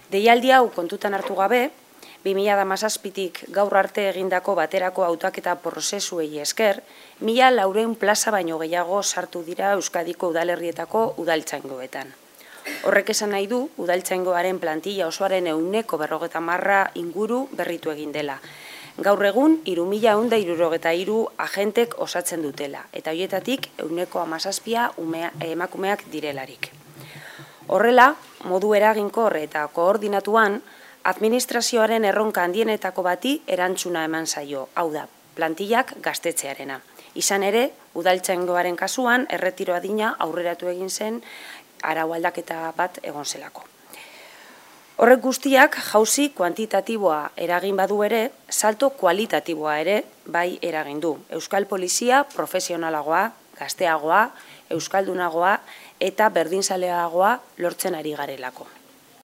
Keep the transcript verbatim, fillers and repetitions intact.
Deialdi hau kontutan hartu gabe, bi mila hamazazpitik gaur arte egindako baterako hautaketa prozesuei esker, mila laurehun plaza baino gehiago sartu dira Euskadiko udalerrietako udaltzaingoetan. Horrek esan nahi du, udaltzaingoaren plantilla osoaren ehuneko berrogeita hamarra inguru berritu egin dela. Gaur egun, hiru mila ehun eta hirurogeita hiru agentek osatzen dutela, eta horietatik ehuneko hamazazpia emakumeak direlarik. Horrela, modu eraginkor eta koordinatuan, administrazioaren erronka handienetako bati erantzuna eman zaio, hau da, plantillak gaztetzearena. Izan ere, udaltzaingoaren kasuan, erretiro adina aurreratu egin zen arau aldaketa bat egon zelako. Horrek guztiak jauzi kuantitatiboa eragin badu ere, salto kualitatiboa ere bai eragin du. Euskal Polizia profesionalagoa, gazteagoa, euskaldunagoa eta berdinzaleagoa lortzen ari garelako.